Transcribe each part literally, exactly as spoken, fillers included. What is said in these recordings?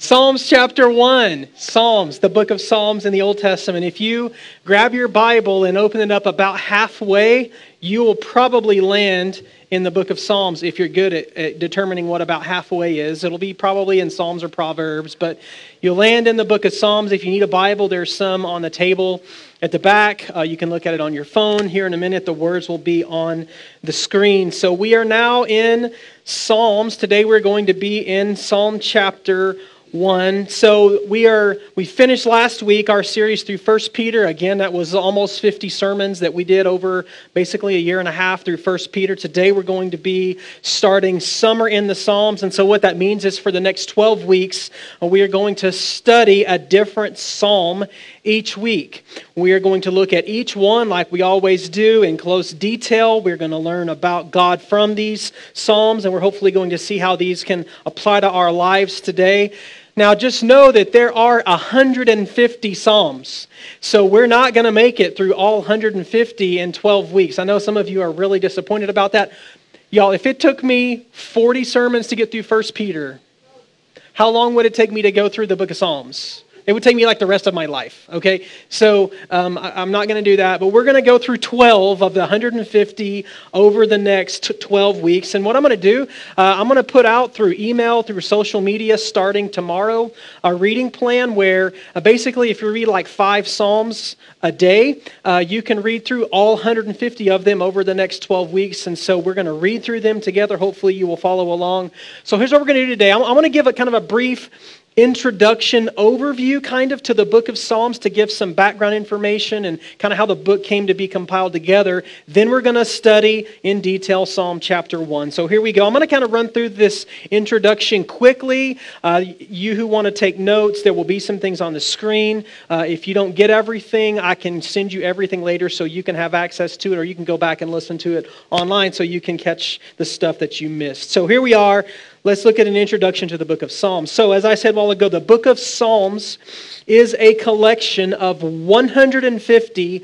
Psalms chapter one, Psalms, the book of Psalms in the Old Testament. If you grab your Bible and open it up about halfway, you will probably land in the book of Psalms if you're good at, at determining what about halfway is. It'll be probably in Psalms or Proverbs, but you'll land in the book of Psalms. If you need a Bible, there's some on the table at the back. Uh, you can look at it on your phone. Here in a minute, the words will be on the screen. So we are now in Psalms. Today we're going to be in Psalm chapter one. So we are we finished last week our series through First Peter. Again, that was almost fifty sermons that we did over basically a year and a half through First Peter. Today we're going to be starting Summer in the Psalms. And so what that means is for the next twelve weeks, uh, we are going to study a different psalm each week. We are going to look at each one like we always do in close detail. We're going to learn about God from these psalms, and we're hopefully going to see how these can apply to our lives today. Now, just know that there are one hundred fifty psalms, so we're not going to make it through all one hundred fifty in twelve weeks. I know some of you are really disappointed about that. Y'all, if it took me forty sermons to get through First Peter, how long would it take me to go through the book of Psalms? It would take me like the rest of my life, okay? So um, I, I'm not going to do that, but we're going to go through twelve of the one hundred fifty over the next twelve weeks. And what I'm going to do, uh, I'm going to put out through email, through social media, starting tomorrow, a reading plan where uh, basically if you read like five Psalms a day, uh, you can read through all one hundred fifty of them over the next twelve weeks. And so we're going to read through them together. Hopefully you will follow along. So here's what we're going to do today. I'm, I'm going to give a kind of a brief introduction overview kind of to the book of Psalms to give some background information and kind of how the book came to be compiled together. Then we're going to study in detail Psalm chapter one. So here we go. I'm going to kind of run through this introduction quickly. Uh, you who want to take notes, there will be some things on the screen. Uh, if you don't get everything, I can send you everything later so you can have access to it, or you can go back and listen to it online so you can catch the stuff that you missed. So here we are. Let's look at an introduction to the book of Psalms. So as I said a while ago, the book of Psalms is a collection of one hundred fifty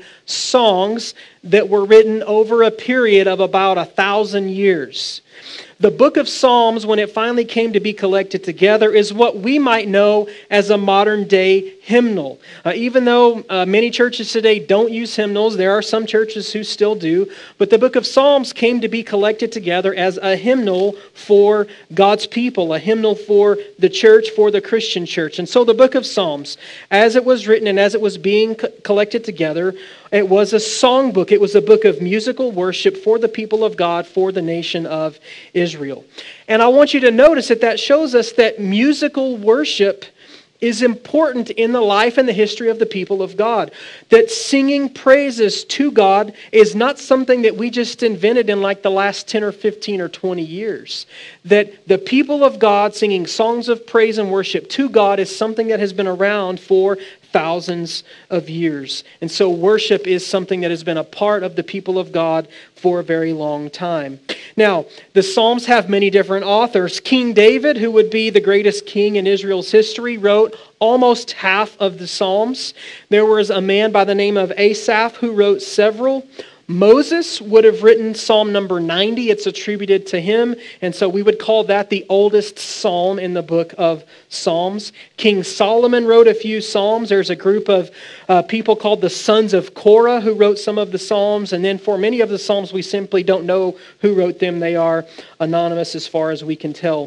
songs that were written over a period of about a thousand years. The book of Psalms, when it finally came to be collected together, is what we might know as a modern-day hymnal. Uh, even though uh, many churches today don't use hymnals, there are some churches who still do, but the book of Psalms came to be collected together as a hymnal for God's people, a hymnal for the church, for the Christian church. And so the book of Psalms, as it was written and as it was being co- collected together, it was a songbook. It was a book of musical worship for the people of God, for the nation of Israel. And I want you to notice that that shows us that musical worship is important in the life and the history of the people of God. That singing praises to God is not something that we just invented in like the last ten or fifteen or twenty years. That the people of God singing songs of praise and worship to God is something that has been around for thousands of years. And so worship is something that has been a part of the people of God for a very long time. Now, the Psalms have many different authors. King David, who would be the greatest king in Israel's history, wrote almost half of the Psalms. There was a man by the name of Asaph who wrote several. Moses would have written Psalm number ninety. It's attributed to him. And so we would call that the oldest psalm in the book of Psalms. King Solomon wrote a few psalms. There's a group of uh, people called the sons of Korah who wrote some of the psalms. And then for many of the psalms, we simply don't know who wrote them. They are anonymous as far as we can tell.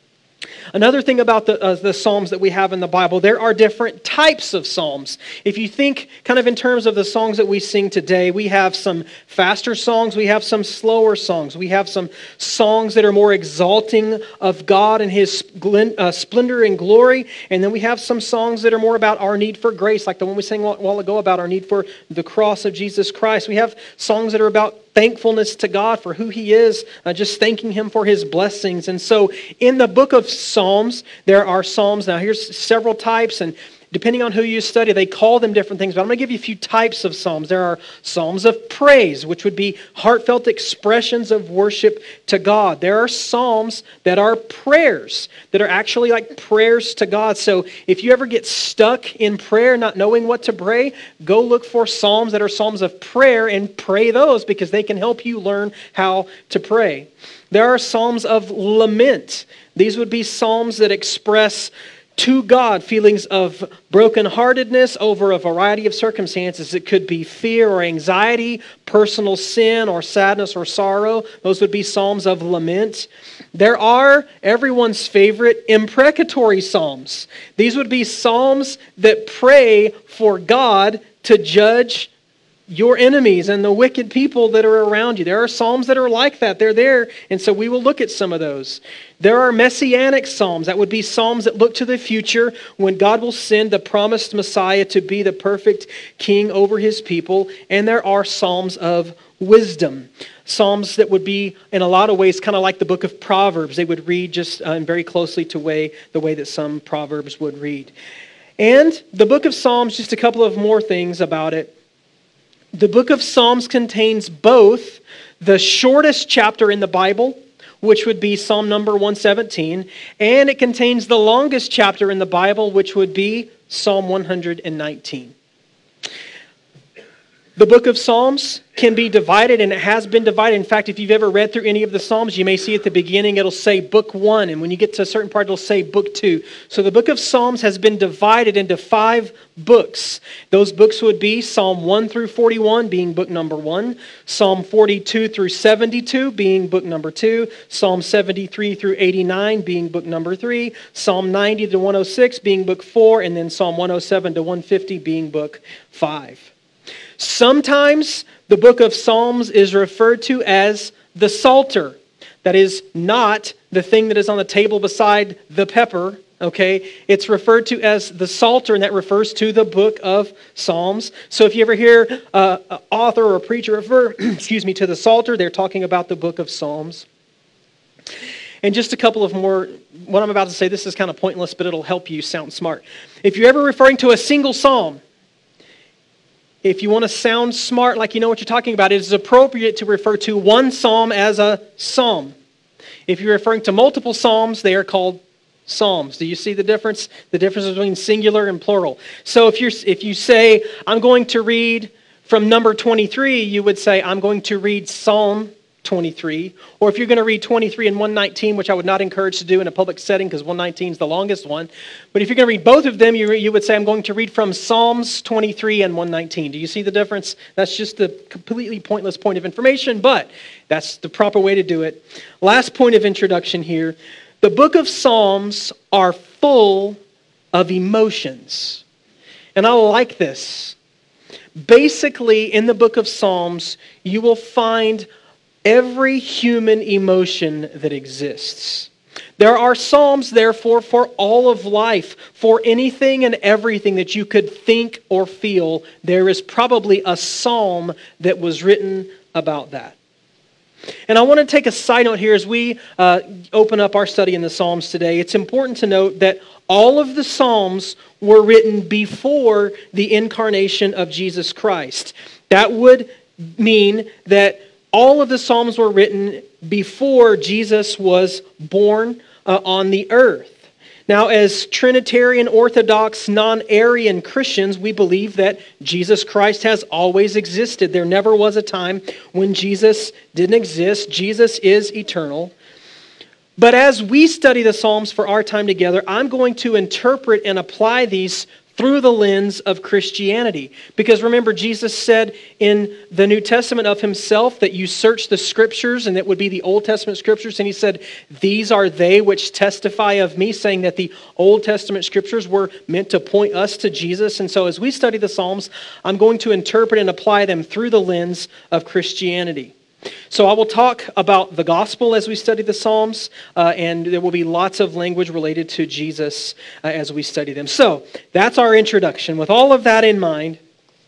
Another thing about the, uh, the Psalms that we have in the Bible, there are different types of Psalms. If you think kind of in terms of the songs that we sing today, we have some faster songs, we have some slower songs, we have some songs that are more exalting of God and His uh, splendor and glory, and then we have some songs that are more about our need for grace, like the one we sang a while ago about our need for the cross of Jesus Christ. We have songs that are about thankfulness to God for who He is, uh, just thanking Him for His blessings. And so in the book of Psalms, there are Psalms. Now here's several types, and depending on who you study, they call them different things, but I'm going to give you a few types of psalms. There are psalms of praise, which would be heartfelt expressions of worship to God. There are psalms that are prayers, that are actually like prayers to God. So if you ever get stuck in prayer, not knowing what to pray, go look for psalms that are psalms of prayer and pray those, because they can help you learn how to pray. There are psalms of lament. These would be psalms that express to God, feelings of brokenheartedness over a variety of circumstances. It could be fear or anxiety, personal sin or sadness or sorrow. Those would be psalms of lament. There are everyone's favorite imprecatory psalms. These would be psalms that pray for God to judge your enemies and the wicked people that are around you. There are psalms that are like that. They're there. And so we will look at some of those. There are messianic psalms. That would be psalms that look to the future when God will send the promised Messiah to be the perfect king over his people. And there are psalms of wisdom. Psalms that would be, in a lot of ways, kind of like the book of Proverbs. They would read just uh, very closely to way, the way that some Proverbs would read. And the book of Psalms, just a couple of more things about it. The book of Psalms contains both the shortest chapter in the Bible, which would be Psalm number one seventeen, and it contains the longest chapter in the Bible, which would be Psalm one nineteen. The book of Psalms can be divided, and it has been divided. In fact, if you've ever read through any of the Psalms, you may see at the beginning it'll say book one, and when you get to a certain part, it'll say book two. So the book of Psalms has been divided into five books. Those books would be Psalm one through forty-one, being book number one, Psalm forty-two through seventy-two, being book number two, Psalm seventy-three through eighty-nine, being book number three, Psalm ninety to one oh six, being book four, and then Psalm one oh seven to one fifty, being book five. Sometimes the book of Psalms is referred to as the Psalter. That is not the thing that is on the table beside the pepper, okay? It's referred to as the Psalter, and that refers to the book of Psalms. So if you ever hear uh, an author or a preacher refer, excuse me, to the Psalter, they're talking about the book of Psalms. And just a couple of more, what I'm about to say, this is kind of pointless, but it'll help you sound smart. If you're ever referring to a single psalm, if you want to sound smart like you know what you're talking about, it is appropriate to refer to one psalm as a psalm. If you're referring to multiple psalms, they are called psalms. Do you see the difference? The difference between singular and plural. So if you're if you say, I'm going to read from number twenty-three, you would say, I'm going to read Psalm twenty-three. Or if you're going to read twenty-three and one nineteen, which I would not encourage to do in a public setting because one nineteen is the longest one. But if you're going to read both of them, you, you would say, I'm going to read from Psalms twenty-three and one nineteen. Do you see the difference? That's just a completely pointless point of information, but that's the proper way to do it. Last point of introduction here. The book of Psalms are full of emotions. And I like this. Basically, in the book of Psalms, you will find every human emotion that exists. There are psalms, therefore, for all of life. For anything and everything that you could think or feel, there is probably a psalm that was written about that. And I want to take a side note here as we uh, open up our study in the Psalms today. It's important to note that all of the Psalms were written before the incarnation of Jesus Christ. That would mean that all of the Psalms were written before Jesus was born uh, on the earth. Now, as Trinitarian, Orthodox, non-Arian Christians, we believe that Jesus Christ has always existed. There never was a time when Jesus didn't exist. Jesus is eternal. But as we study the Psalms for our time together, I'm going to interpret and apply these through the lens of Christianity. Because remember, Jesus said in the New Testament of himself that you search the Scriptures, and that would be the Old Testament Scriptures, and he said, these are they which testify of me, saying that the Old Testament Scriptures were meant to point us to Jesus. And so as we study the Psalms, I'm going to interpret and apply them through the lens of Christianity. So I will talk about the gospel as we study the Psalms, uh, and there will be lots of language related to Jesus uh, as we study them. So that's our introduction. With all of that in mind,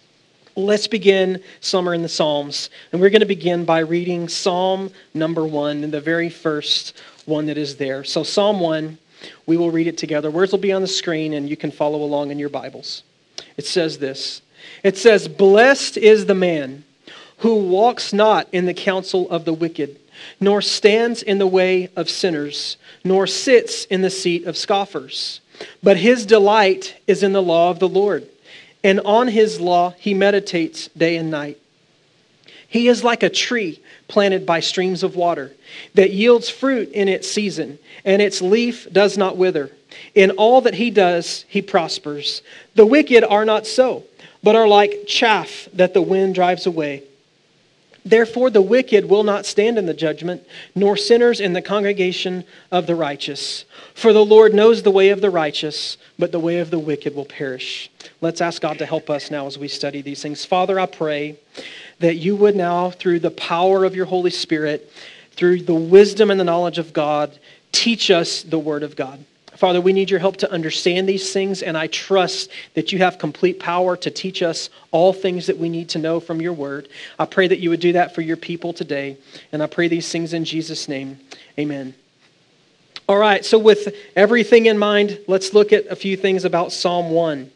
let's begin Summer in the Psalms. And we're going to begin by reading Psalm number one, and the very first one that is there. So Psalm one, we will read it together. Words will be on the screen, and you can follow along in your Bibles. It says this. It says, "Blessed is the man who walks not in the counsel of the wicked, nor stands in the way of sinners, nor sits in the seat of scoffers. But his delight is in the law of the Lord, and on his law he meditates day and night. He is like a tree planted by streams of water, that yields fruit in its season, and its leaf does not wither. In all that he does, he prospers. The wicked are not so, but are like chaff that the wind drives away. Therefore the wicked will not stand in the judgment, nor sinners in the congregation of the righteous. For the Lord knows the way of the righteous, but the way of the wicked will perish. Let's ask God to help us now as we study these things. Father, I pray that you would now, through the power of your Holy Spirit, through the wisdom and the knowledge of God, teach us the Word of God. Father, we need your help to understand these things, and I trust that you have complete power to teach us all things that we need to know from your word. I pray that you would do that for your people today, and I pray these things in Jesus' name. Amen. All right, so with everything in mind, let's look at a few things about Psalm one.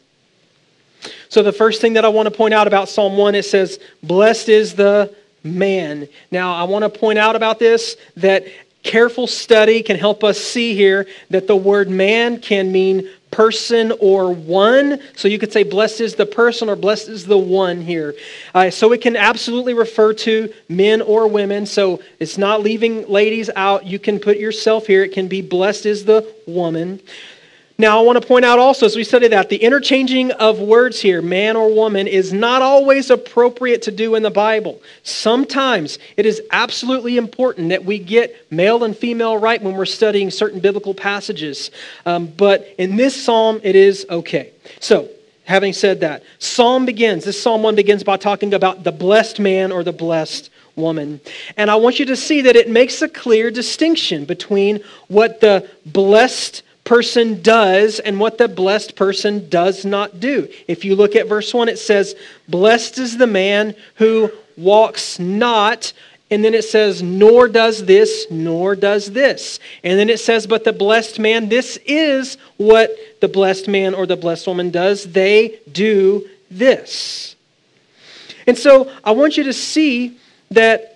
So the first thing that I want to point out about Psalm one, it says, "Blessed is the man." Now, I want to point out about this that careful study can help us see here that the word man can mean person or one. So you could say blessed is the person or blessed is the one here. Uh, so it can absolutely refer to men or women. So it's not leaving ladies out. You can put yourself here. It can be blessed is the woman. Now, I want to point out also, as we study that, the interchanging of words here, man or woman, is not always appropriate to do in the Bible. Sometimes it is absolutely important that we get male and female right when we're studying certain biblical passages. Um, but in this psalm, it is okay. So, having said that, Psalm begins, this Psalm one begins by talking about the blessed man or the blessed woman. And I want you to see that it makes a clear distinction between what the blessed person does and what the blessed person does not do. If you look at verse one, it says, "Blessed is the man who walks not," and then it says, "nor does this, nor does this." And then it says, "But the blessed man," this is what the blessed man or the blessed woman does. They do this. And so I want you to see that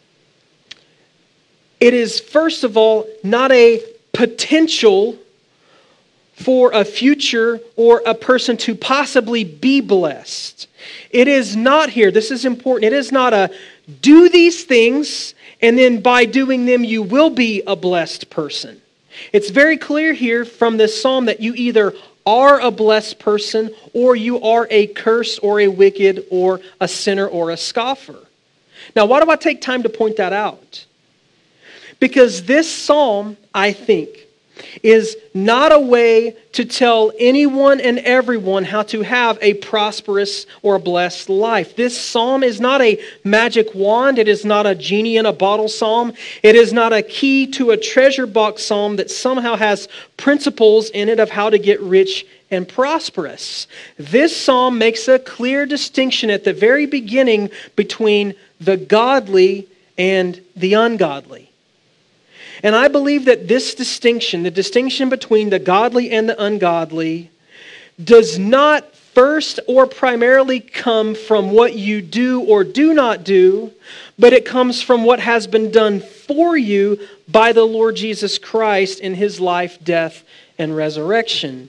it is, first of all, not a potential for a future or a person to possibly be blessed. It is not here, this is important, it is not a do these things and then by doing them you will be a blessed person. It's very clear here from this psalm that you either are a blessed person or you are a cursed or a wicked or a sinner or a scoffer. Now, why do I take time to point that out? Because this psalm, I think, is not a way to tell anyone and everyone how to have a prosperous or blessed life. This psalm is not a magic wand. It is not a genie in a bottle psalm. It is not a key to a treasure box psalm that somehow has principles in it of how to get rich and prosperous. This psalm makes a clear distinction at the very beginning between the godly and the ungodly. And I believe that this distinction, the distinction between the godly and the ungodly, does not first or primarily come from what you do or do not do, but it comes from what has been done for you by the Lord Jesus Christ in His life, death, and resurrection.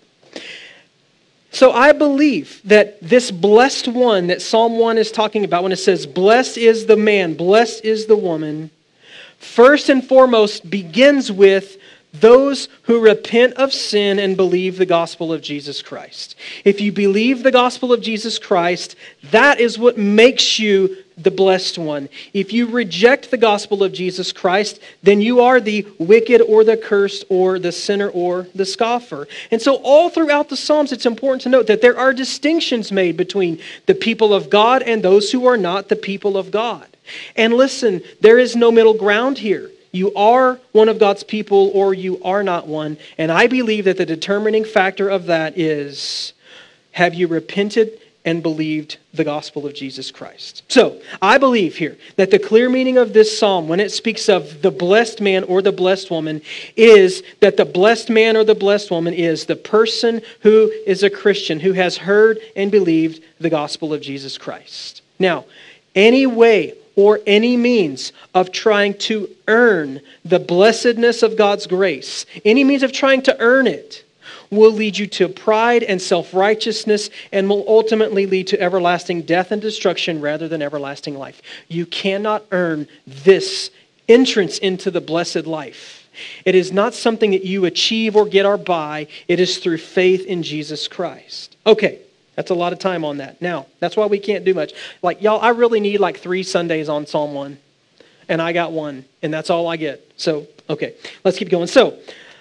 So I believe that this blessed one that Psalm one is talking about, when it says, "Blessed is the man, blessed is the woman," first and foremost begins with those who repent of sin and believe the gospel of Jesus Christ. If you believe the gospel of Jesus Christ, that is what makes you the blessed one. If you reject the gospel of Jesus Christ, then you are the wicked or the cursed or the sinner or the scoffer. And so all throughout the Psalms, it's important to note that there are distinctions made between the people of God and those who are not the people of God. And listen, there is no middle ground here. You are one of God's people or you are not one. And I believe that the determining factor of that is, have you repented and believed the gospel of Jesus Christ? So, I believe here that the clear meaning of this psalm, when it speaks of the blessed man or the blessed woman, is that the blessed man or the blessed woman is the person who is a Christian, who has heard and believed the gospel of Jesus Christ. Now, any way or any means of trying to earn the blessedness of God's grace, any means of trying to earn it, will lead you to pride and self-righteousness and will ultimately lead to everlasting death and destruction rather than everlasting life. You cannot earn this entrance into the blessed life. It is not something that you achieve or get or buy. It is through faith in Jesus Christ. Okay, that's a lot of time on that. Now, that's why we can't do much. Like, y'all, I really need like three Sundays on Psalm one. And I got one, and that's all I get. So, okay, let's keep going. So,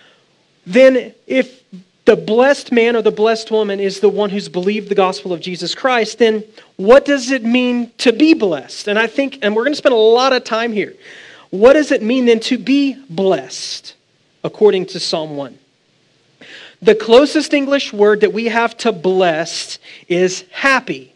then if the blessed man or the blessed woman is the one who's believed the gospel of Jesus Christ, then what does it mean to be blessed? And I think, and we're going to spend a lot of time here. What does it mean then to be blessed, according to Psalm one? The closest English word that we have to blessed is happy.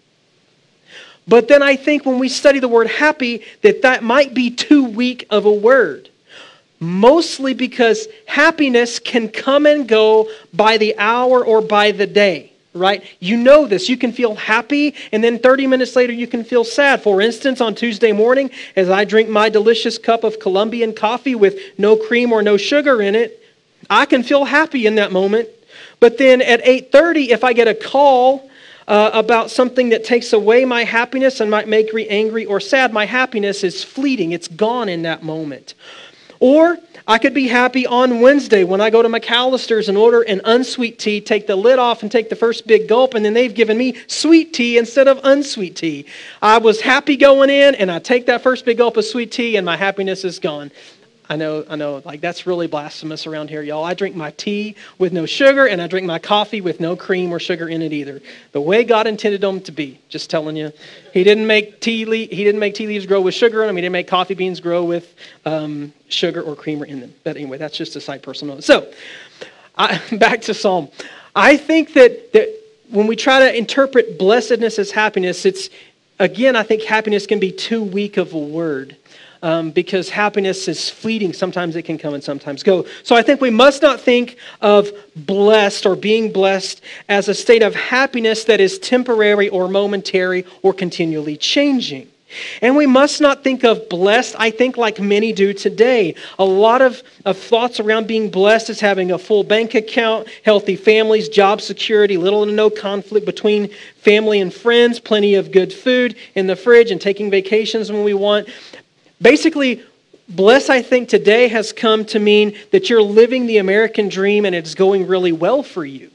But then I think when we study the word happy, that that might be too weak of a word. Mostly because happiness can come and go by the hour or by the day, right? You know this. You can feel happy, and then thirty minutes later you can feel sad. For instance, on Tuesday morning, as I drink my delicious cup of Colombian coffee with no cream or no sugar in it, I can feel happy in that moment. But then at eight thirty, if I get a call uh, about something that takes away my happiness and might make me angry or sad, my happiness is fleeting. It's gone in that moment. Or I could be happy on Wednesday when I go to McAllister's and order an unsweet tea, take the lid off and take the first big gulp, and then they've given me sweet tea instead of unsweet tea. I was happy going in, and I take that first big gulp of sweet tea, and my happiness is gone. I know, I know, like that's really blasphemous around here, y'all. I drink my tea with no sugar, and I drink my coffee with no cream or sugar in it either. The way God intended them to be, just telling you. He didn't make tea le- He didn't make tea leaves grow with sugar in them. He didn't make coffee beans grow with um, sugar or creamer in them. But anyway, that's just a side personal note. So, I, back to Psalm. I think that, that when we try to interpret blessedness as happiness, it's, again, I think happiness can be too weak of a word. Um, because happiness is fleeting. Sometimes it can come and sometimes go. So I think we must not think of blessed or being blessed as a state of happiness that is temporary or momentary or continually changing. And we must not think of blessed, I think, like many do today. A lot of, of thoughts around being blessed is having a full bank account, healthy families, job security, little to no conflict between family and friends, plenty of good food in the fridge, and taking vacations when we want. Basically, blessed, I think, today has come to mean that you're living the American dream and it's going really well for you.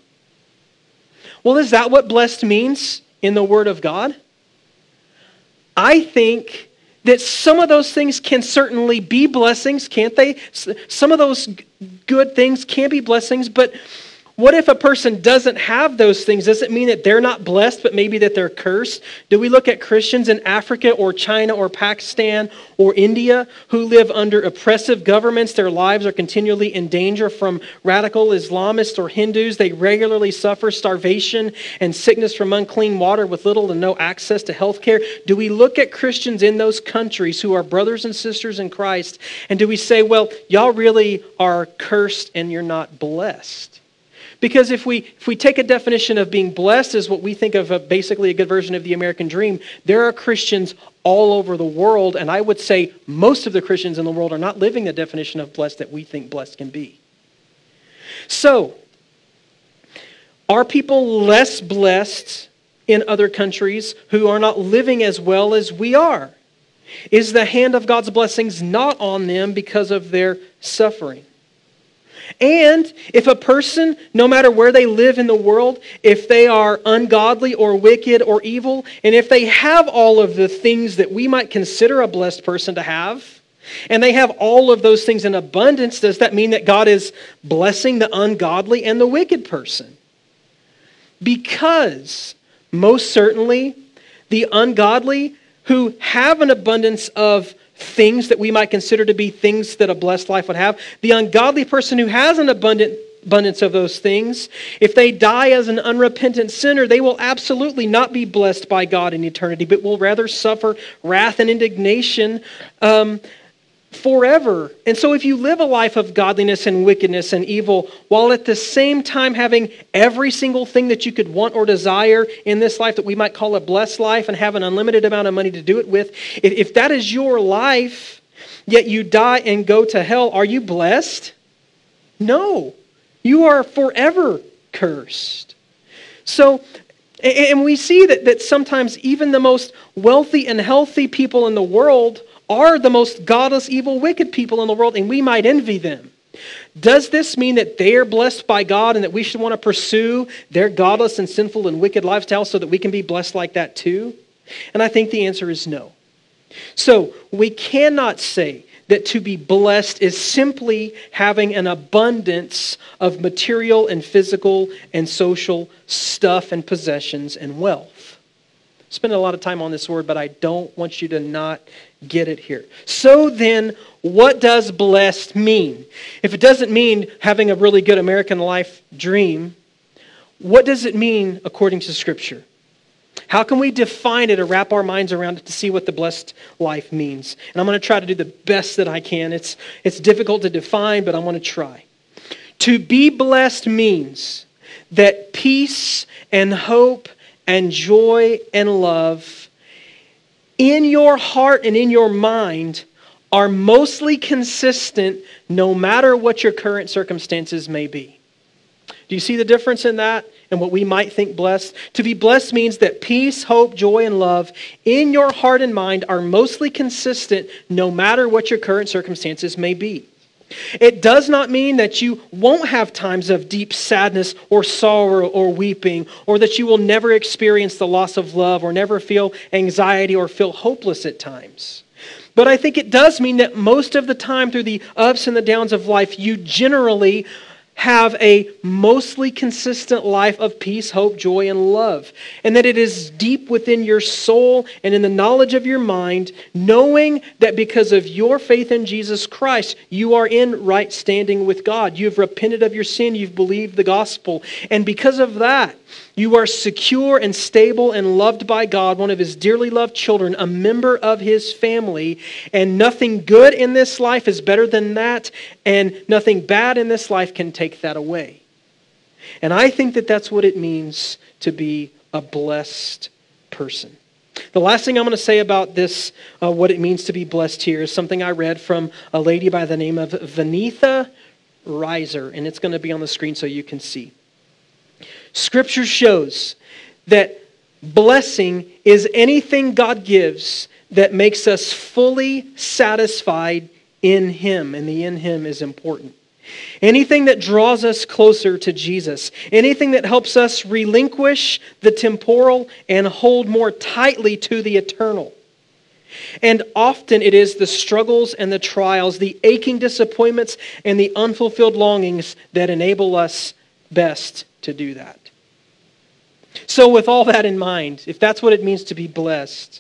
Well, is that what blessed means in the Word of God? I think that some of those things can certainly be blessings, can't they? Some of those good things can be blessings, but what if a person doesn't have those things? Does it mean that they're not blessed, but maybe that they're cursed? Do we look at Christians in Africa or China or Pakistan or India who live under oppressive governments? Their lives are continually in danger from radical Islamists or Hindus. They regularly suffer starvation and sickness from unclean water with little to no access to health care. Do we look at Christians in those countries who are brothers and sisters in Christ, and do we say, well, y'all really are cursed and you're not blessed? Because if we if we take a definition of being blessed as what we think of a, basically a good version of the American dream, there are Christians all over the world, and I would say most of the Christians in the world are not living the definition of blessed that we think blessed can be. So, are people less blessed in other countries who are not living as well as we are? Is the hand of God's blessings not on them because of their suffering? And if a person, no matter where they live in the world, if they are ungodly or wicked or evil, and if they have all of the things that we might consider a blessed person to have, and they have all of those things in abundance, does that mean that God is blessing the ungodly and the wicked person? Because, most certainly, the ungodly who have an abundance of things that we might consider to be things that a blessed life would have. The ungodly person who has an abundant abundance of those things, if they die as an unrepentant sinner, they will absolutely not be blessed by God in eternity, but will rather suffer wrath and indignation um, forever. And so if you live a life of godliness and wickedness and evil, while at the same time having every single thing that you could want or desire in this life that we might call a blessed life and have an unlimited amount of money to do it with, if, if that is your life, yet you die and go to hell, are you blessed? No. You are forever cursed. So, and we see that, that sometimes even the most wealthy and healthy people in the world are the most godless, evil, wicked people in the world, and we might envy them. Does this mean that they are blessed by God and that we should want to pursue their godless and sinful and wicked lifestyle so that we can be blessed like that too? And I think the answer is no. So we cannot say that to be blessed is simply having an abundance of material and physical and social stuff and possessions and wealth. I spend a lot of time on this word, but I don't want you to not get it here. So then, what does blessed mean? If it doesn't mean having a really good American life dream, what does it mean according to Scripture? How can we define it or wrap our minds around it to see what the blessed life means? And I'm going to try to do the best that I can. It's, it's difficult to define, but I'm going to try. To be blessed means that peace and hope and joy and love in your heart and in your mind are mostly consistent no matter what your current circumstances may be. Do you see the difference in that and what we might think blessed? To be blessed means that peace, hope, joy, and love in your heart and mind are mostly consistent no matter what your current circumstances may be. It does not mean that you won't have times of deep sadness or sorrow or weeping, or that you will never experience the loss of love or never feel anxiety or feel hopeless at times. But I think it does mean that most of the time through the ups and the downs of life, you generally have a mostly consistent life of peace, hope, joy, and love. And that it is deep within your soul and in the knowledge of your mind, knowing that because of your faith in Jesus Christ, you are in right standing with God. You've repented of your sin, you've believed the gospel. And because of that, you are secure and stable and loved by God, one of His dearly loved children, a member of His family. And nothing good in this life is better than that, and nothing bad in this life can take that away. And I think that that's what it means to be a blessed person. The last thing I'm going to say about this, uh, what it means to be blessed here, is something I read from a lady by the name of Vaneetha Reiser, and it's going to be on the screen so you can see. Scripture shows that blessing is anything God gives that makes us fully satisfied in Him, and the in Him is important. Anything that draws us closer to Jesus, anything that helps us relinquish the temporal and hold more tightly to the eternal. And often it is the struggles and the trials, the aching disappointments and the unfulfilled longings that enable us best to do that. So with all that in mind, if that's what it means to be blessed,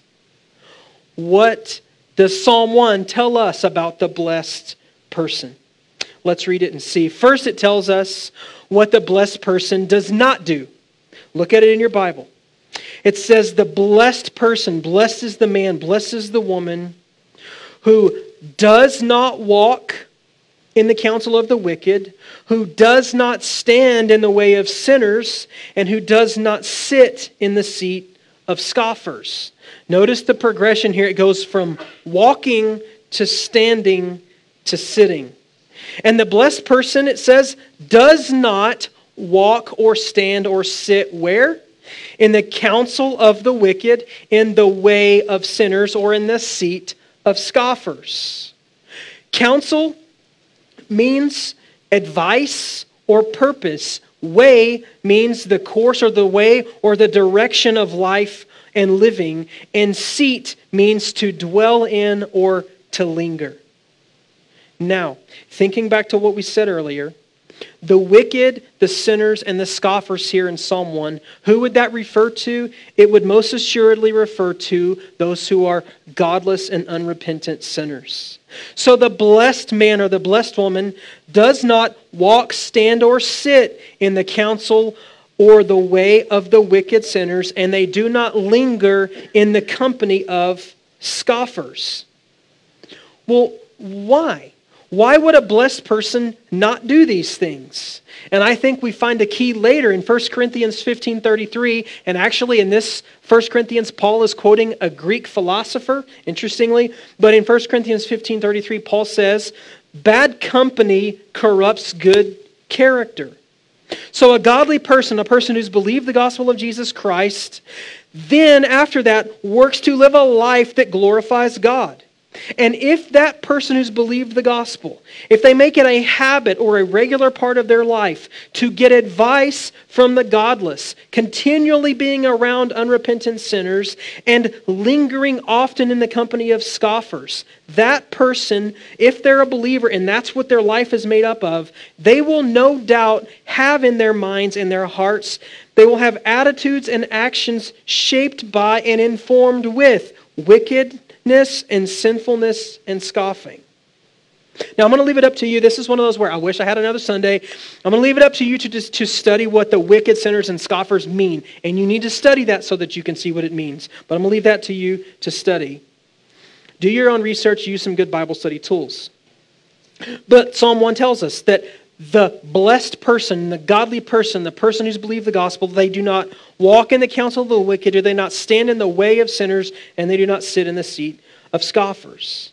what does Psalm one tell us about the blessed person? Let's read it and see. First, it tells us what the blessed person does not do. Look at it in your Bible. It says the blessed person, blessed is the man, blessed is the woman, who does not walk in the counsel of the wicked, who does not stand in the way of sinners, and who does not sit in the seat of scoffers. Notice the progression here. It goes from walking to standing to sitting. And the blessed person, it says, does not walk or stand or sit where? In the counsel of the wicked, in the way of sinners, or in the seat of scoffers. Counsel means advice or purpose. Way means the course or the way or the direction of life and living. And seat means to dwell in or to linger. Now, thinking back to what we said earlier, the wicked, the sinners, and the scoffers here in Psalm one, who would that refer to? It would most assuredly refer to those who are godless and unrepentant sinners. So the blessed man or the blessed woman does not walk, stand, or sit in the counsel or the way of the wicked sinners, and they do not linger in the company of scoffers. Well, why? Why would a blessed person not do these things? And I think we find a key later in First Corinthians fifteen thirty-three. And actually in this First Corinthians, Paul is quoting a Greek philosopher, interestingly. But in First Corinthians fifteen thirty-three, Paul says, bad company corrupts good character. So a godly person, a person who's believed the gospel of Jesus Christ, then after that works to live a life that glorifies God. And if that person who's believed the gospel, if they make it a habit or a regular part of their life to get advice from the godless, continually being around unrepentant sinners and lingering often in the company of scoffers, that person, if they're a believer and that's what their life is made up of, they will no doubt have in their minds and their hearts, they will have attitudes and actions shaped by and informed with wicked and sinfulness and scoffing. Now I'm going to leave it up to you. This is one of those where I wish I had another Sunday. I'm going to leave it up to you to just to study what the wicked, sinners, and scoffers mean. And you need to study that so that you can see what it means. But I'm going to leave that to you to study. Do your own research. Use some good Bible study tools. But Psalm one tells us that the blessed person, the godly person, the person who's believed the gospel, they do not walk in the counsel of the wicked, or they do not stand in the way of sinners, and they do not sit in the seat of scoffers.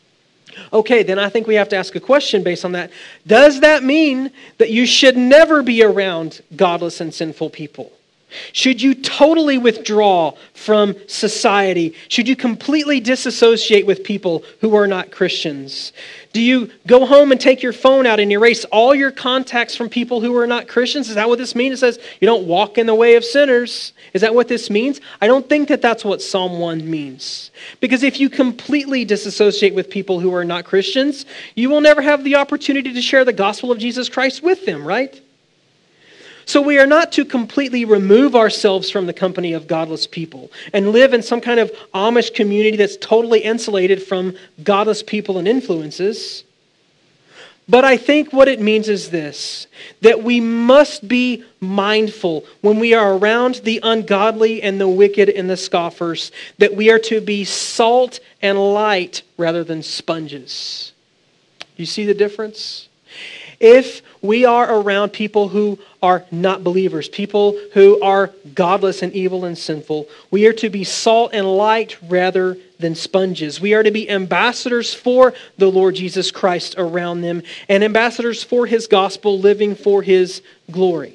Okay, then I think we have to ask a question based on that. Does that mean that you should never be around godless and sinful people? Should you totally withdraw from society? Should you completely disassociate with people who are not Christians? Do you go home and take your phone out and erase all your contacts from people who are not Christians? Is that what this means? It says you don't walk in the way of sinners. Is that what this means? I don't think that that's what Psalm one means. Because if you completely disassociate with people who are not Christians, you will never have the opportunity to share the gospel of Jesus Christ with them, right? So we are not to completely remove ourselves from the company of godless people and live in some kind of Amish community that's totally insulated from godless people and influences. But I think what it means is this, that we must be mindful when we are around the ungodly and the wicked and the scoffers, that we are to be salt and light rather than sponges. You see the difference? If we are around people who are not believers, people who are godless and evil and sinful, we are to be salt and light rather than sponges. We are to be ambassadors for the Lord Jesus Christ around them and ambassadors for His gospel, living for His glory.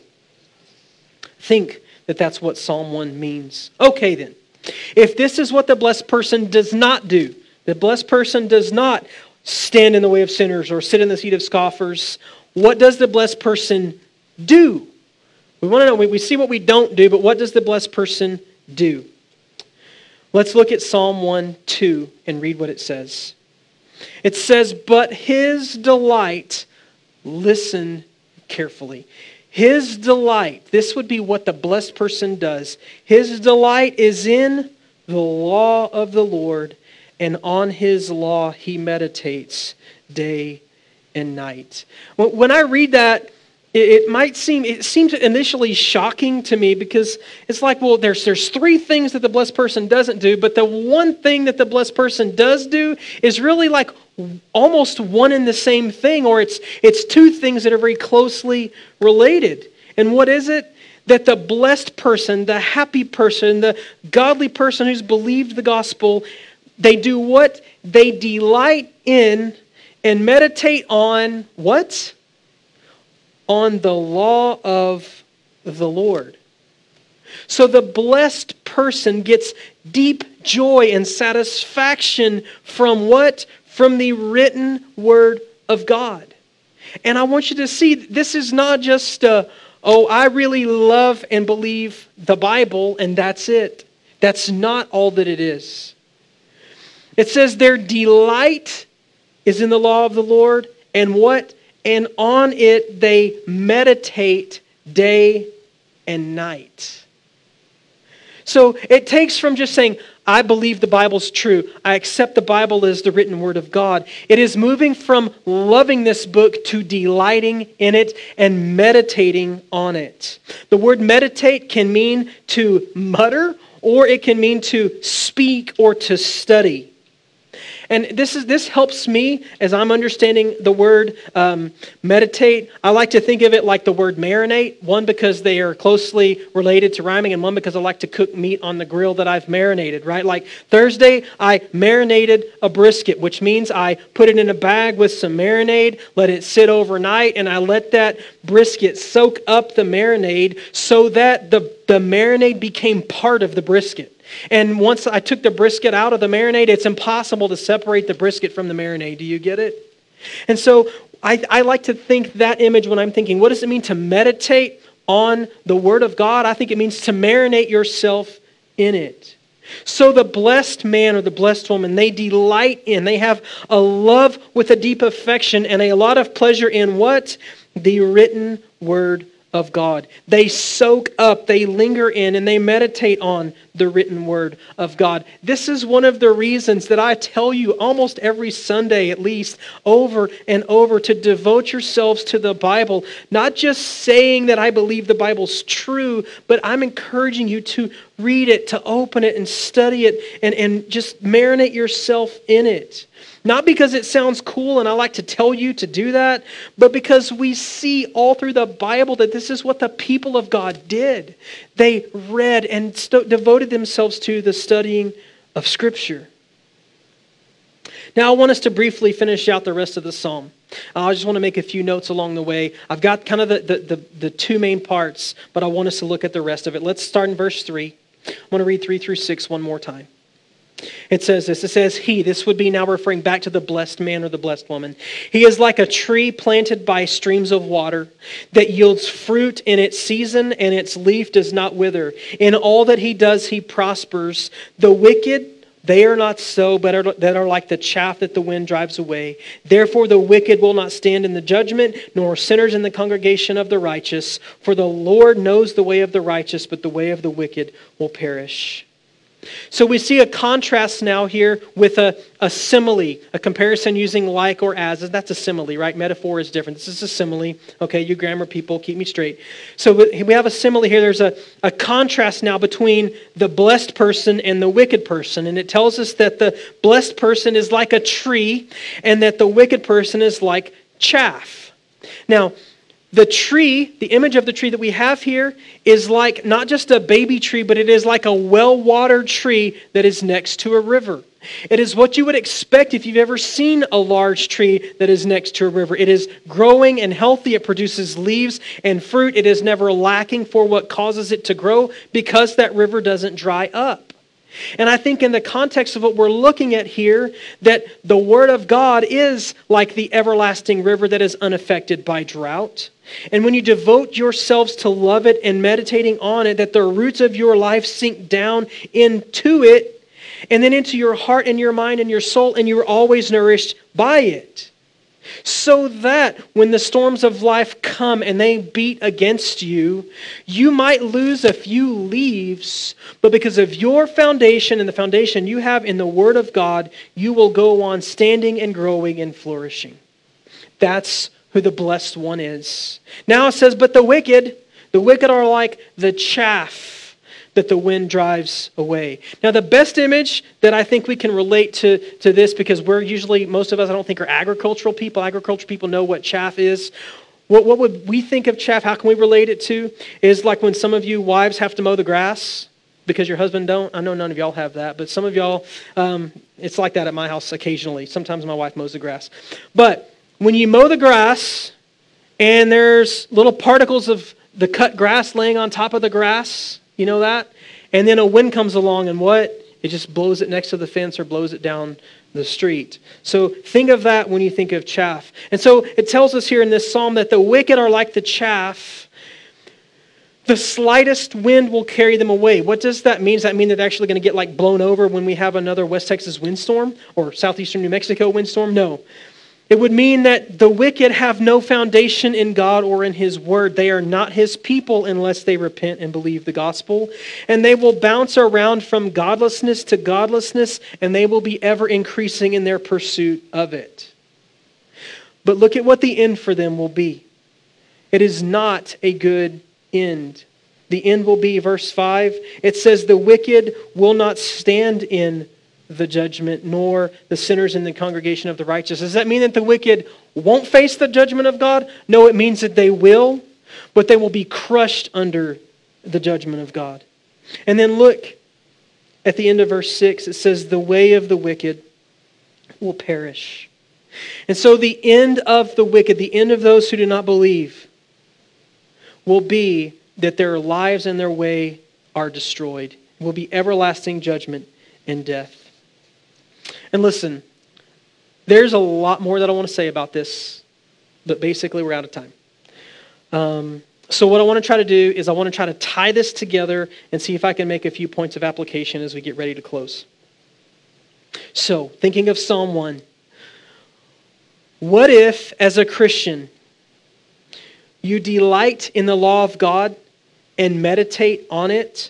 Think that that's what Psalm one means. Okay then, if this is what the blessed person does not do, the blessed person does not stand in the way of sinners or sit in the seat of scoffers, what does the blessed person do? We want to know, we, we see what we don't do, but what does the blessed person do? Let's look at Psalm one two and read what it says. It says, but his delight, listen carefully. His delight, this would be what the blessed person does. His delight is in the law of the Lord, and on His law he meditates day and night. When I read that, it might seem, it seems initially shocking to me because it's like, well, there's there's three things that the blessed person doesn't do, but the one thing that the blessed person does do is really like almost one and the same thing, or it's it's two things that are very closely related. And what is it? That the blessed person, the happy person, the godly person who's believed the gospel, they do what? They delight in and meditate on what? On the law of the Lord. So the blessed person gets deep joy and satisfaction from what? From the written word of God. And I want you to see, this is not just, a, oh, I really love and believe the Bible and that's it. That's not all that it is. It says their delight is in the law of the Lord, and what? And on it they meditate day and night. So it takes from just saying, I believe the Bible's true. I accept the Bible as the written word of God. It is moving from loving this book to delighting in it and meditating on it. The word meditate can mean to mutter, or it can mean to speak or to study. And this is this helps me as I'm understanding the word um, meditate. I like to think of it like the word marinate. One, because they are closely related to rhyming, and one, because I like to cook meat on the grill that I've marinated, right? Like Thursday, I marinated a brisket, which means I put it in a bag with some marinade, let it sit overnight, and I let that brisket soak up the marinade so that the, the marinade became part of the brisket. And once I took the brisket out of the marinade, it's impossible to separate the brisket from the marinade. Do you get it? And so I, I like to think that image when I'm thinking, what does it mean to meditate on the Word of God? I think it means to marinate yourself in it. So the blessed man or the blessed woman, they delight in, they have a love with a deep affection and a lot of pleasure in what? The written Word of God. They soak up, they linger in, and they meditate on the written Word of God. This is one of the reasons that I tell you almost every Sunday, at least, over and over, to devote yourselves to the Bible. Not just saying that I believe the Bible's true, but I'm encouraging you to read it, to open it and study it, and, and just marinate yourself in it. Not because it sounds cool and I like to tell you to do that, but because we see all through the Bible that this is what the people of God did. They read and st- devoted themselves to the studying of Scripture. Now I want us to briefly finish out the rest of the psalm. Uh, I just want to make a few notes along the way. I've got kind of the, the, the, the two main parts, but I want us to look at the rest of it. Let's start in verse three. I want to read three through six one more time. It says this, it says, he, this would be now referring back to the blessed man or the blessed woman. He is like a tree planted by streams of water that yields fruit in its season and its leaf does not wither. In all that he does, he prospers. The wicked, they are not so, but are, that are like the chaff that the wind drives away. Therefore the wicked will not stand in the judgment, nor sinners in the congregation of the righteous. For the Lord knows the way of the righteous, but the way of the wicked will perish. So we see a contrast now here with a, a simile, a comparison using like or as. That's a simile, right? Metaphor is different. This is a simile. Okay, you grammar people, keep me straight. So we have a simile here. There's a, a contrast now between the blessed person and the wicked person. And it tells us that the blessed person is like a tree and that the wicked person is like chaff. Now, the tree, the image of the tree that we have here is like not just a baby tree, but it is like a well-watered tree that is next to a river. It is what you would expect if you've ever seen a large tree that is next to a river. It is growing and healthy. It produces leaves and fruit. It is never lacking for what causes it to grow because that river doesn't dry up. And I think in the context of what we're looking at here, that the Word of God is like the everlasting river that is unaffected by drought. And when you devote yourselves to love it and meditating on it, that the roots of your life sink down into it, and then into your heart and your mind and your soul, and you're always nourished by it. So that when the storms of life come and they beat against you, you might lose a few leaves, but because of your foundation and the foundation you have in the Word of God, you will go on standing and growing and flourishing. That's who the blessed one is. Now it says, but the wicked, the wicked are like the chaff that the wind drives away. Now the best image that I think we can relate to, to this, because we're usually, most of us I don't think are agricultural people. Agricultural people know what chaff is. What, what would we think of chaff? How can we relate it to? Is like when some of you wives have to mow the grass because your husband don't. I know none of y'all have that, but some of y'all, um, it's like that at my house occasionally. Sometimes my wife mows the grass. But when you mow the grass and there's little particles of the cut grass laying on top of the grass, you know that? And then a wind comes along and what? It just blows it next to the fence or blows it down the street. So think of that when you think of chaff. And so it tells us here in this psalm that the wicked are like the chaff. The slightest wind will carry them away. What does that mean? Does that mean that they're actually going to get like blown over when we have another West Texas windstorm or southeastern New Mexico windstorm? No. It would mean that the wicked have no foundation in God or in His Word. They are not His people unless they repent and believe the gospel. And they will bounce around from godlessness to godlessness, and they will be ever increasing in their pursuit of it. But look at what the end for them will be. It is not a good end. The end will be, verse five, it says, the wicked will not stand in the judgment, nor the sinners in the congregation of the righteous. Does that mean that the wicked won't face the judgment of God? No, it means that they will, but they will be crushed under the judgment of God. And then look at the end of verse six. It says, the way of the wicked will perish. And so the end of the wicked, the end of those who do not believe, will be that their lives and their way are destroyed will be everlasting judgment and death. And listen, there's a lot more that I want to say about this, but basically we're out of time. Um, so what I want to try to do is I want to try to tie this together and see if I can make a few points of application as we get ready to close. So, thinking of Psalm one, what if, as a Christian, you delight in the law of God and meditate on it?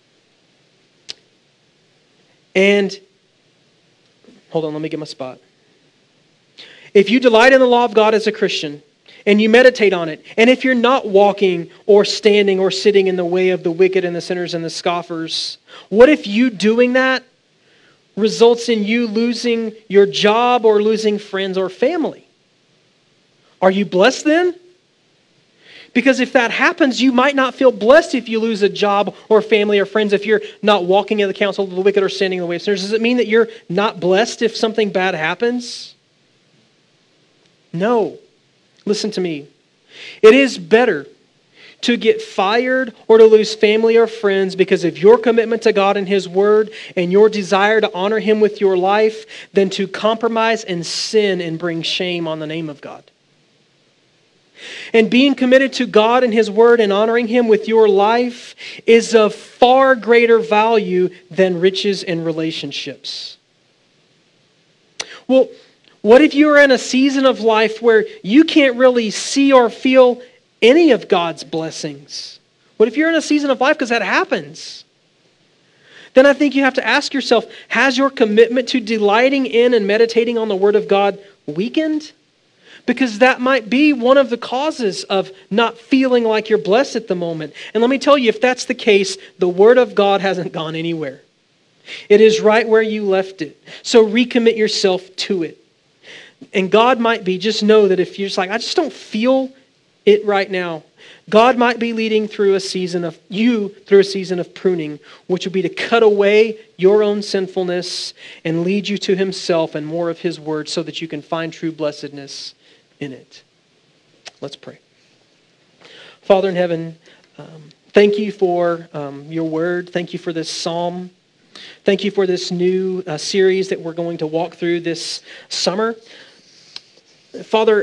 And, hold on, let me get my spot. If you delight in the law of God as a Christian, and you meditate on it, and if you're not walking or standing or sitting in the way of the wicked and the sinners and the scoffers, what if you doing that results in you losing your job or losing friends or family? Are you blessed then? Because if that happens, you might not feel blessed if you lose a job or family or friends, if you're not walking in the counsel of the wicked or standing in the way of sinners. Does it mean that you're not blessed if something bad happens? No. Listen to me. It is better to get fired or to lose family or friends because of your commitment to God and His Word and your desire to honor Him with your life than to compromise and sin and bring shame on the name of God. And being committed to God and His Word and honoring Him with your life is of far greater value than riches and relationships. Well, what if you're in a season of life where you can't really see or feel any of God's blessings? What if you're in a season of life, because that happens? Then I think you have to ask yourself, has your commitment to delighting in and meditating on the Word of God weakened? Because that might be one of the causes of not feeling like you're blessed at the moment. And let me tell you, if that's the case, the Word of God hasn't gone anywhere. It is right where you left it. So recommit yourself to it. And God might be, just know that if you're just like, I just don't feel it right now, God might be leading through a season of, you through a season of pruning, which would be to cut away your own sinfulness and lead you to Himself and more of His Word so that you can find true blessedness in it. Let's pray. Father in heaven, um, thank you for um, your Word. Thank you for this psalm. Thank you for this new uh, series that we're going to walk through this summer. Father,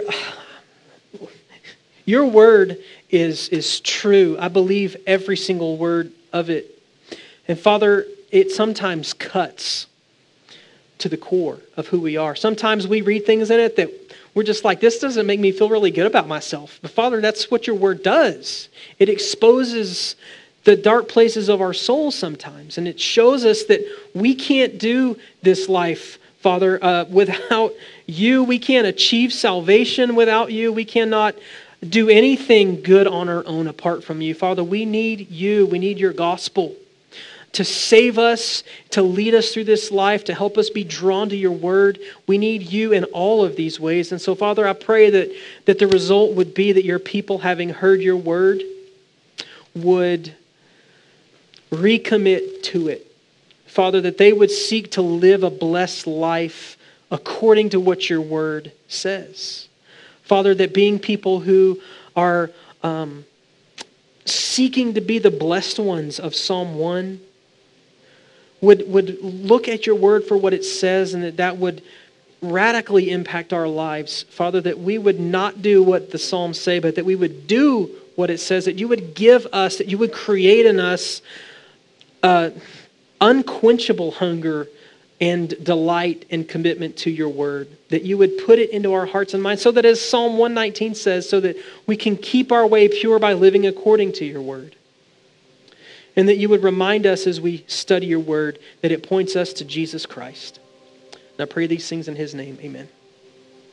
your Word is, is true. I believe every single word of it. And Father, it sometimes cuts to the core of who we are. Sometimes we read things in it that we're just like, this doesn't make me feel really good about myself. But Father, that's what your Word does. It exposes the dark places of our souls sometimes. And it shows us that we can't do this life, Father, uh, without you. We can't achieve salvation without you. We cannot do anything good on our own apart from you. Father, we need you. We need your gospel to save us, to lead us through this life, to help us be drawn to your Word. We need you in all of these ways. And so, Father, I pray that, that the result would be that your people, having heard your Word, would recommit to it. Father, that they would seek to live a blessed life according to what your Word says. Father, that being people who are um, seeking to be the blessed ones of Psalm one would, would look at your Word for what it says, and that that would radically impact our lives. Father, that we would not do what the Psalms say, but that we would do what it says, that you would give us, that you would create in us uh, unquenchable hunger and delight and commitment to your Word, that you would put it into our hearts and minds, so that as Psalm one nineteen says, so that we can keep our way pure by living according to your Word. And that you would remind us as we study your Word that it points us to Jesus Christ. And I pray these things in His name. Amen.